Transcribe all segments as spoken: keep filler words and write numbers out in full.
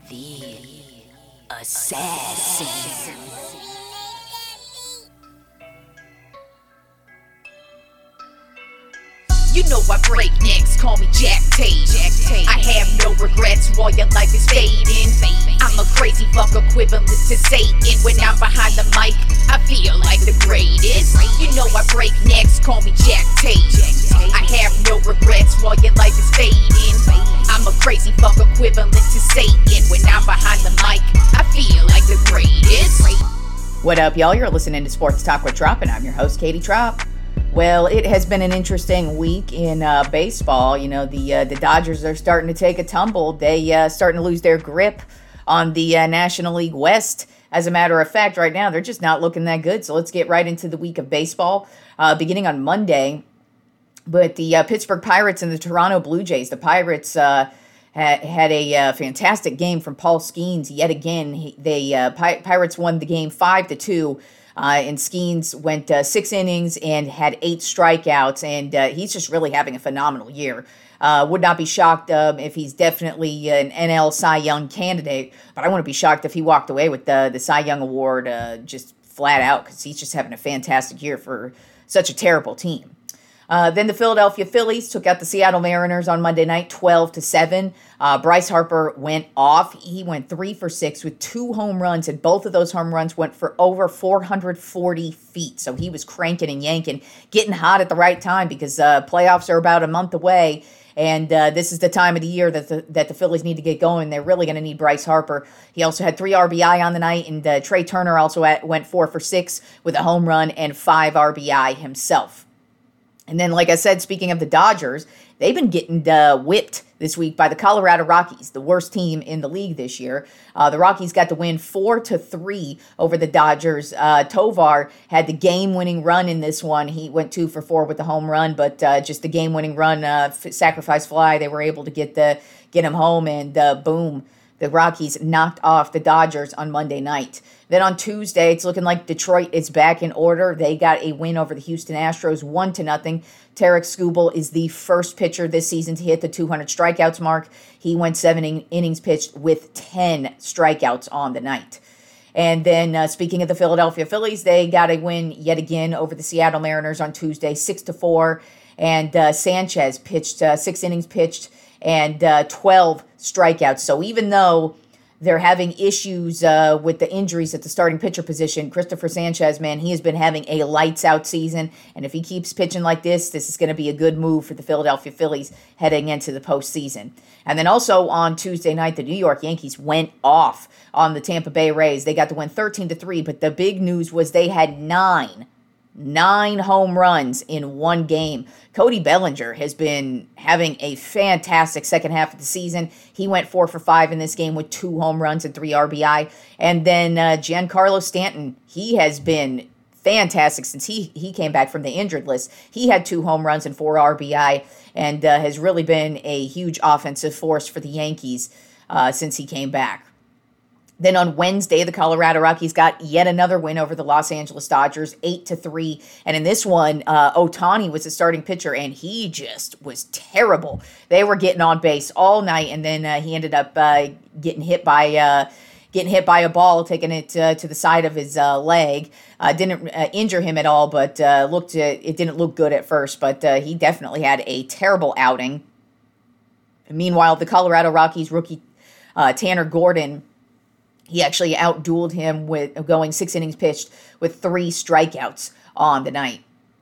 The Assassin. You know I break necks, call me Jack Tate. I have no regrets while your life is fading. I'm a crazy fuck equivalent to Satan. When I'm behind the mic, I feel like the greatest. You know I break necks, call me Jack Tate. I have no regrets while your life is fading. I'm a crazy fuck equivalent to Satan. When I'm behind the mic, I feel like the greatest. What up, y'all? You're listening to Sports Talk with Trop, and I'm your host, Katie Trop. Well, it has been an interesting week in uh, baseball. You know, the uh, the Dodgers are starting to take a tumble. They uh, starting to lose their grip on the uh, National League West. As a matter of fact, right now, they're just not looking that good. So let's get right into the week of baseball, uh, beginning on Monday. But the uh, Pittsburgh Pirates and the Toronto Blue Jays, the Pirates uh, ha- had a uh, fantastic game from Paul Skeens. Yet again, he, they uh, Pi- Pirates won the game five to two. Uh, and Skeens went uh, six innings and had eight strikeouts, and uh, he's just really having a phenomenal year. Uh, would not be shocked uh, if he's definitely an N L Cy Young candidate, but I wouldn't be shocked if he walked away with the, the Cy Young Award uh, just flat out, because he's just having a fantastic year for such a terrible team. Uh, then the Philadelphia Phillies took out the Seattle Mariners on Monday night, twelve to seven. Uh, Bryce Harper went off. He went three for six with two home runs, and both of those home runs went for over four hundred forty feet. So he was cranking and yanking, getting hot at the right time, because uh, playoffs are about a month away, and uh, this is the time of the year that the, that the Phillies need to get going. They're really going to need Bryce Harper. He also had three R B I on the night, and uh, Trey Turner also at, went four for six with a home run and five R B I himself. And then, like I said, speaking of the Dodgers, they've been getting uh, whipped this week by the Colorado Rockies, the worst team in the league this year. Uh, the Rockies got the win four to three over the Dodgers. Uh, Tovar had the game-winning run in this one. He went two for four with the home run, but uh, just the game-winning run, uh, sacrifice fly, they were able to get the get him home, and uh, boom, the Rockies knocked off the Dodgers on Monday night. Then on Tuesday, it's looking like Detroit is back in order. They got a win over the Houston Astros, one to nothing. Tarik Skubal is the first pitcher this season to hit the two hundred strikeouts mark. He went seven in- innings pitched with ten strikeouts on the night. And then uh, speaking of the Philadelphia Phillies, they got a win yet again over the Seattle Mariners on Tuesday, six to four. And uh, Sanchez pitched uh, six innings pitched and uh, twelve strikeouts. So even though they're having issues uh, with the injuries at the starting pitcher position, Christopher Sanchez, man, he has been having a lights-out season. And if he keeps pitching like this, this is going to be a good move for the Philadelphia Phillies heading into the postseason. And then also on Tuesday night, the New York Yankees went off on the Tampa Bay Rays. They got to win thirteen to three, but the big news was they had nine Nine home runs in one game. Cody Bellinger has been having a fantastic second half of the season. He went four for five in this game with two home runs and three R B I. And then uh, Giancarlo Stanton, he has been fantastic since he, he came back from the injured list. He had two home runs and four R B I, and uh, has really been a huge offensive force for the Yankees uh, since he came back. Then on Wednesday, the Colorado Rockies got yet another win over the Los Angeles Dodgers, eight to three. And in this one, uh, Ohtani was the starting pitcher, and he just was terrible. They were getting on base all night, and then uh, he ended up uh, getting hit by uh, getting hit by a ball, taking it uh, to the side of his uh, leg. Uh, didn't uh, injure him at all, but uh, looked uh, it didn't look good at first. But uh, he definitely had a terrible outing. Meanwhile, the Colorado Rockies rookie uh, Tanner Gordon, he actually outdueled him with going six innings pitched with three strikeouts on the night.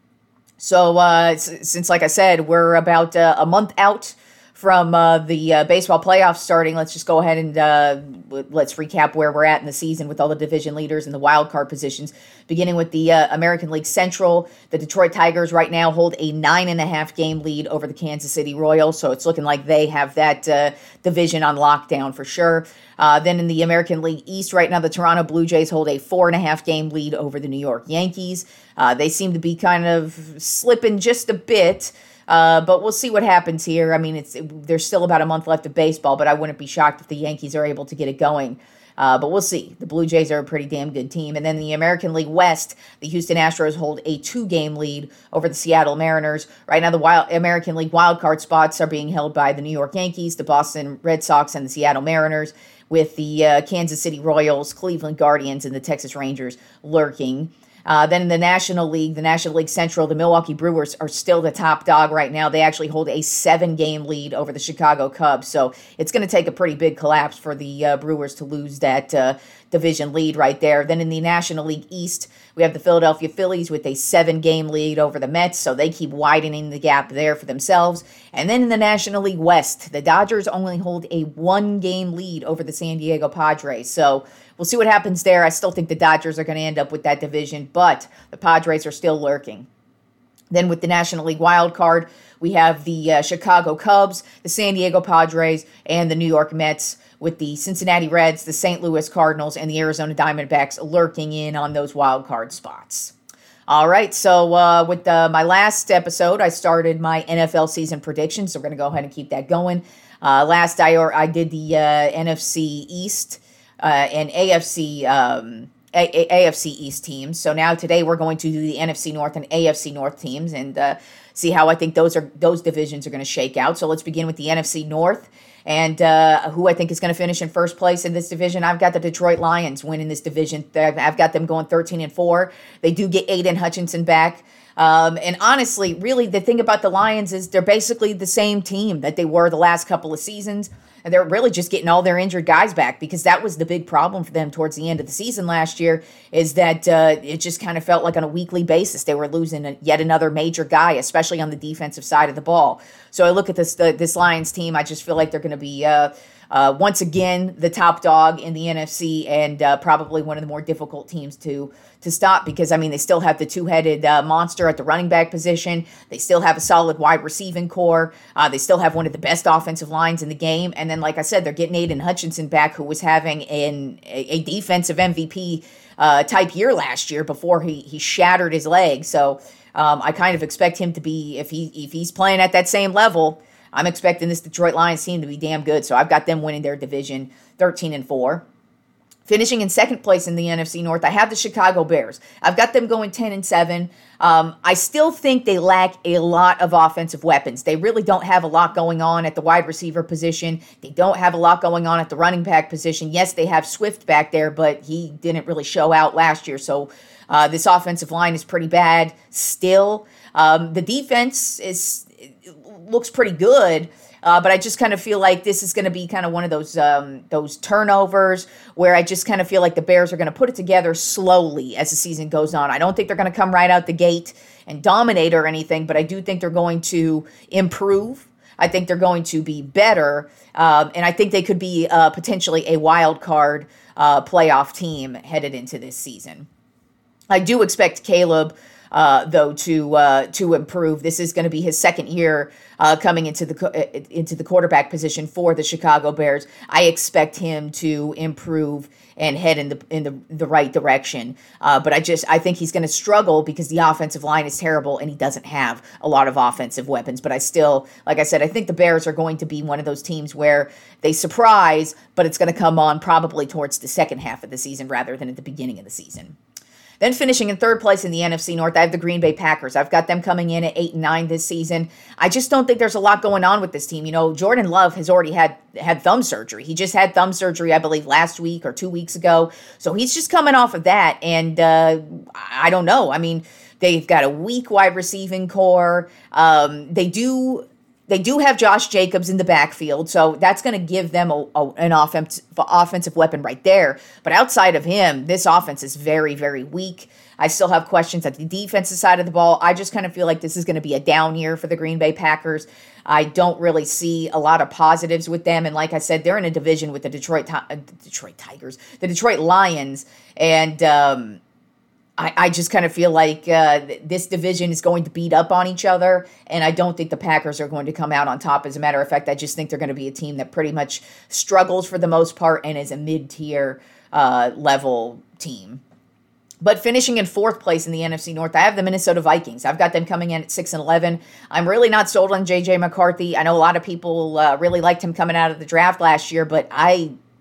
So uh, since, like I said, we're about uh, a month out from uh, the uh, baseball playoffs starting, let's just go ahead and uh, let's recap where we're at in the season with all the division leaders and the wild card positions. Beginning with the uh, American League Central, the Detroit Tigers right now hold a nine and a half game lead over the Kansas City Royals, so it's looking like they have that uh, division on lockdown for sure. Uh, then in the American League East right now, the Toronto Blue Jays hold a four and a half game lead over the New York Yankees. Uh, they seem to be kind of slipping just a bit. Uh, but we'll see what happens here. I mean, it's it, there's still about a month left of baseball, but I wouldn't be shocked if the Yankees are able to get it going. Uh, but we'll see. The Blue Jays are a pretty damn good team. And then the American League West, the Houston Astros hold a two-game lead over the Seattle Mariners. Right now, the wild, American League wildcard spots are being held by the New York Yankees, the Boston Red Sox, and the Seattle Mariners, with the uh, Kansas City Royals, Cleveland Guardians, and the Texas Rangers lurking. Uh, then in the National League, the National League Central, the Milwaukee Brewers are still the top dog right now. They actually hold a seven-game lead over the Chicago Cubs. So it's going to take a pretty big collapse for the uh, Brewers to lose that uh, division lead right there. Then in the National League East, we have the Philadelphia Phillies with a seven-game lead over the Mets. So they keep widening the gap there for themselves. And then in the National League West, the Dodgers only hold a one-game lead over the San Diego Padres. So we'll see what happens there. I still think the Dodgers are going to end up with that division, but the Padres are still lurking. Then with the National League wild card, we have the uh, Chicago Cubs, the San Diego Padres, and the New York Mets, with the Cincinnati Reds, the Saint Louis Cardinals, and the Arizona Diamondbacks lurking in on those wild card spots. All right, so uh, with uh, my last episode, I started my N F L season predictions, so we're going to go ahead and keep that going. Uh, last, I, or, I did the uh, N F C East uh, and A F C um, A- A- AFC East teams. So now today we're going to do the N F C North and A F C North teams and uh, see how I think those are those divisions are going to shake out. So let's begin with the N F C North. And uh, who I think is going to finish in first place in this division. I've got the Detroit Lions winning this division. I've got them going thirteen and four. They do get Aiden Hutchinson back. Um, and honestly, really, the thing about the Lions is they're basically the same team that they were the last couple of seasons. And they're really just getting all their injured guys back, because that was the big problem for them towards the end of the season last year, is that uh, it just kind of felt like on a weekly basis they were losing a, yet another major guy, especially on the defensive side of the ball. So I look at this the, this Lions team, I just feel like they're going to be uh, uh, once again the top dog in the N F C, and uh, probably one of the more difficult teams to to stop, because, I mean, they still have the two-headed uh, monster at the running back position. They still have a solid wide receiving core. Uh, they still have one of the best offensive lines in the game. And then, like I said, they're getting Aiden Hutchinson back, who was having an, a, a defensive M V P uh, type year last year before he, he shattered his leg. So um, I kind of expect him to be, if he if he's playing at that same level, I'm expecting this Detroit Lions team to be damn good. So I've got them winning their division thirteen and four. Finishing in second place in the N F C North, I have the Chicago Bears. I've got them going ten and seven. Um, I still think they lack a lot of offensive weapons. They really don't have a lot going on at the wide receiver position. They don't have a lot going on at the running back position. Yes, they have Swift back there, but he didn't really show out last year. So uh, this offensive line is pretty bad still. Um, the defense is looks pretty good. Uh, but I just kind of feel like this is going to be kind of one of those um, those turnovers where I just kind of feel like the Bears are going to put it together slowly as the season goes on. I don't think they're going to come right out the gate and dominate or anything, but I do think they're going to improve. I think they're going to be better, um, and I think they could be uh, potentially a wild card uh, playoff team headed into this season. I do expect Caleb, uh, though, to uh, to improve. This is going to be his second year uh, coming into the into the quarterback position for the Chicago Bears. I expect him to improve and head in the in the, the right direction. Uh, but I just I think he's going to struggle because the offensive line is terrible and he doesn't have a lot of offensive weapons. But I still, like I said, I think the Bears are going to be one of those teams where they surprise, but it's going to come on probably towards the second half of the season rather than at the beginning of the season. Then finishing in third place in the N F C North, I have the Green Bay Packers. I've got them coming in at eight and nine this season. I just don't think there's a lot going on with this team. You know, Jordan Love has already had had thumb surgery. He just had thumb surgery, I believe, last week or two weeks ago. So he's just coming off of that. And uh, I don't know. I mean, they've got a weak wide receiving core. Um, they do... They do have Josh Jacobs in the backfield, so that's going to give them a, a, an offensive, offensive weapon right there. But outside of him, this offense is very, very weak. I still have questions at the defensive side of the ball. I just kind of feel like this is going to be a down year for the Green Bay Packers. I don't really see a lot of positives with them. And like I said, they're in a division with the Detroit uh, Detroit Tigers, the Detroit Lions, and um I, I just kind of feel like uh, this division is going to beat up on each other, and I don't think the Packers are going to come out on top. As a matter of fact, I just think they're going to be a team that pretty much struggles for the most part and is a mid-tier uh, level team. But finishing in fourth place in the N F C North, I have the Minnesota Vikings. I've got them coming in at six and eleven. I'm really not sold on J J McCarthy. I know a lot of people uh, really liked him coming out of the draft last year, but I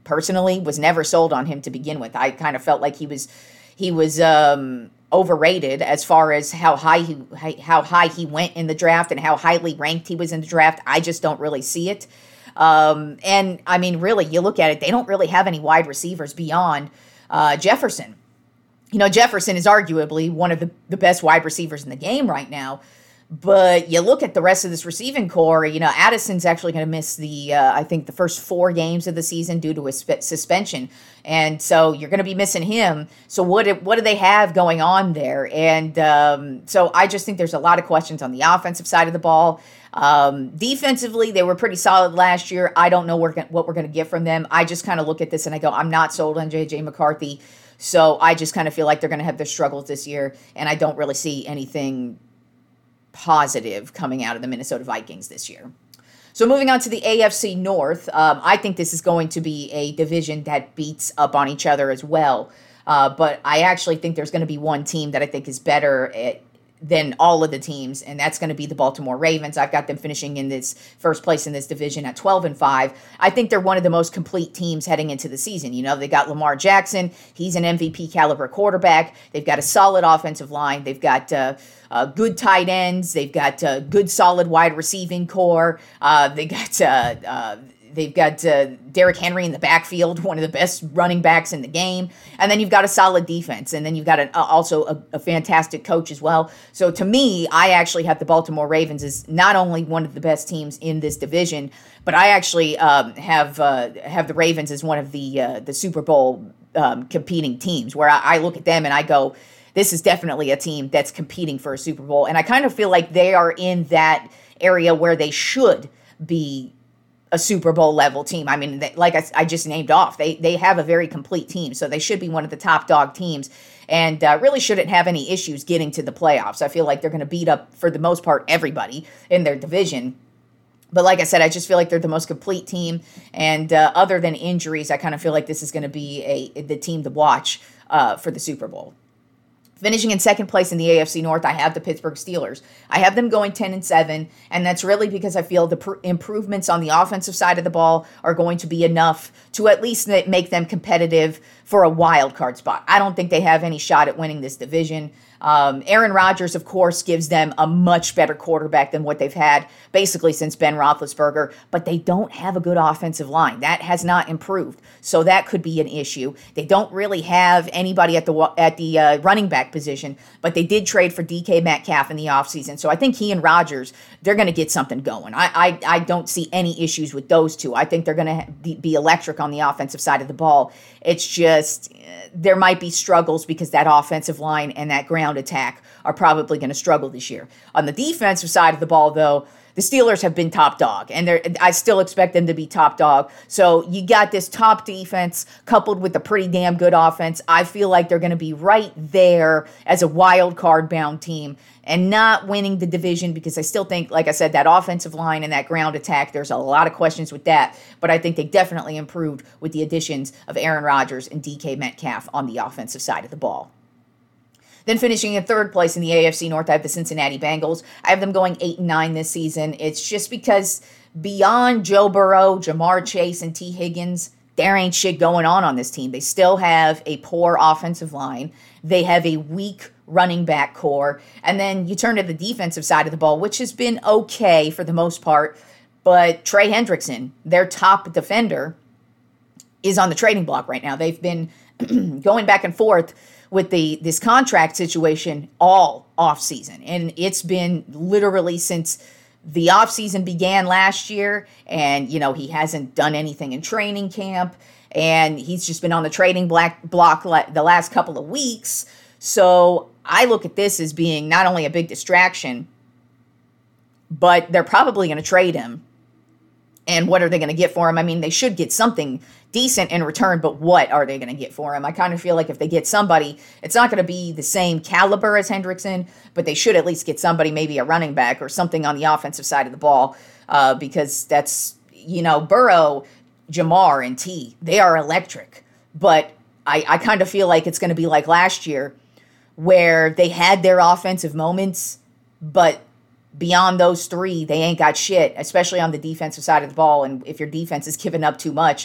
personally was never sold on him to begin with. I kind of felt like he was he was um, overrated as far as how high he how high he went in the draft and how highly ranked he was in the draft. I just don't really see it. Um, and I mean, really, you look at it, they don't really have any wide receivers beyond uh, Jefferson. You know, Jefferson is arguably one of the, the best wide receivers in the game right now. But you look at the rest of this receiving core, you know, Addison's actually going to miss the, uh, I think, the first four games of the season due to a sp- suspension. And so you're going to be missing him. So what do, what do they have going on there? And um, so I just think there's a lot of questions on the offensive side of the ball. Um, defensively, they were pretty solid last year. I don't know what we're going to get from them. I just kind of look at this and I go, I'm not sold on J J McCarthy. So I just kind of feel like they're going to have their struggles this year. And I don't really see anything positive coming out of the Minnesota Vikings this year. So moving on to the A F C North, um, I think this is going to be a division that beats up on each other as well. Uh, but I actually think there's going to be one team that I think is better at, than all of the teams, and that's going to be the Baltimore Ravens. I've got them finishing in this first place in this division at twelve and five. I think they're one of the most complete teams heading into the season. You know, they got Lamar Jackson. He's an M V P caliber quarterback. They've got a solid offensive line. They've got uh, uh, good tight ends. They've got uh, good solid wide receiving core. Uh, they got uh, uh, They've got uh, Derrick Henry in the backfield, one of the best running backs in the game. And then you've got a solid defense. And then you've got an, uh, also a, a fantastic coach as well. So to me, I actually have the Baltimore Ravens as not only one of the best teams in this division, but I actually um, have uh, have the Ravens as one of the uh, the Super Bowl um, competing teams, where I, I look at them and I go, this is definitely a team that's competing for a Super Bowl. And I kind of feel like they are in that area where they should be a Super Bowl level team. I mean, they, like I, I just named off, they they have a very complete team, so they should be one of the top dog teams and uh, really shouldn't have any issues getting to the playoffs. I feel like they're going to beat up, for the most part, everybody in their division. But like I said, I just feel like they're the most complete team, and uh, other than injuries, I kind of feel like this is going to be a the team to watch uh, for the Super Bowl. Finishing in second place in the A F C North, I have the Pittsburgh Steelers. I have them going ten and seven, and that's really because I feel the pr- improvements on the offensive side of the ball are going to be enough to at least make them competitive for a wild card spot. I don't think they have any shot at winning this division. Um, Aaron Rodgers, of course, gives them a much better quarterback than what they've had basically since Ben Roethlisberger, but they don't have a good offensive line. That has not improved, so that could be an issue. They don't really have anybody at the at the uh, running back position, but they did trade for D K Metcalf in the offseason, so I think he and Rodgers, they're going to get something going. I, I, I don't see any issues with those two. I think they're going to be electric on the offensive side of the ball. It's just there might be struggles because that offensive line and that ground attack are probably going to struggle this year. On the defensive side of the ball, though, the Steelers have been top dog, and they're, I still expect them to be top dog. So you got this top defense coupled with a pretty damn good offense. I feel like they're going to be right there as a wild card bound team and not winning the division, because I still think, like I said, that offensive line and that ground attack, there's a lot of questions with that. But I think they definitely improved with the additions of Aaron Rodgers and D K Metcalf on the offensive side of the ball. Then finishing in third place in the A F C North, I have the Cincinnati Bengals. I have them going eight and nine this season. It's just because beyond Joe Burrow, Jamar Chase, and T. Higgins, there ain't shit going on on this team. They still have a poor offensive line. They have a weak running back core. And then you turn to the defensive side of the ball, which has been okay for the most part. But Trey Hendrickson, their top defender, is on the trading block right now. They've been going back and forth with the this contract situation all offseason. And it's been literally since the offseason began last year. And, you know, he hasn't done anything in training camp. And he's just been on the trading block, block the last couple of weeks. So I look at this as being not only a big distraction, but they're probably going to trade him. And what are they going to get for him? I mean, they should get something decent in return, but what are they going to get for him? I kind of feel like if they get somebody, it's not going to be the same caliber as Hendrickson, but they should at least get somebody, maybe a running back or something on the offensive side of the ball, uh, because that's, you know, Burrow, Jamar, and T, they are electric. But I, I kind of feel like it's going to be like last year, where they had their offensive moments, but beyond those three, they ain't got shit, especially on the defensive side of the ball. And if your defense is giving up too much,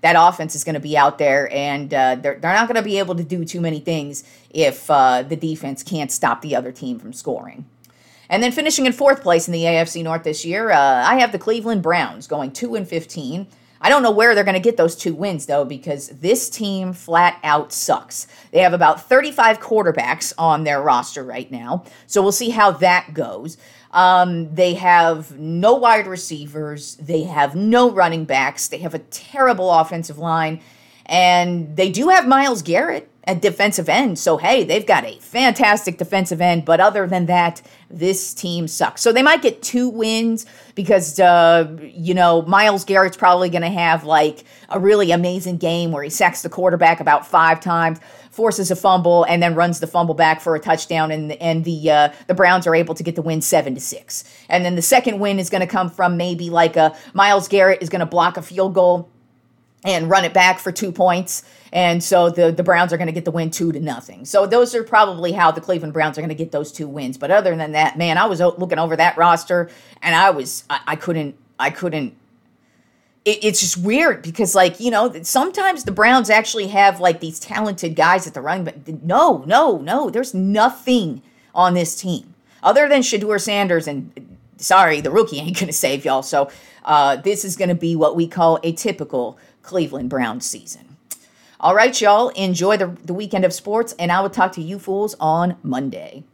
that offense is going to be out there, and uh, they're, they're not going to be able to do too many things if uh, the defense can't stop the other team from scoring. And then finishing in fourth place in the A F C North this year, uh, I have the Cleveland Browns going two and fifteen. I don't know where they're going to get those two wins, though, because this team flat out sucks. They have about thirty-five quarterbacks on their roster right now, so we'll see how that goes. Um, they have no wide receivers. They have no running backs. They have a terrible offensive line, and they do have Myles Garrett at defensive end. So, hey, they've got a fantastic defensive end. But other than that, this team sucks. So they might get two wins because, uh, you know, Myles Garrett's probably going to have like a really amazing game where he sacks the quarterback about five times, forces a fumble, and then runs the fumble back for a touchdown. And, and the uh, the Browns are able to get the win seven to six. And then the second win is going to come from maybe like a Myles Garrett is going to block a field goal and run it back for two points. And so the, the Browns are going to get the win two to nothing. So those are probably how the Cleveland Browns are going to get those two wins. But other than that, man, I was looking over that roster and I was, I, I couldn't, I couldn't, it, it's just weird because like, you know, sometimes the Browns actually have like these talented guys at the running back. No, no, no, there's nothing on this team other than Shedeur Sanders and sorry, the rookie ain't going to save y'all. So uh, this is going to be what we call a typical Cleveland Browns season. All right, y'all, enjoy the, the weekend of sports, and I will talk to you fools on Monday.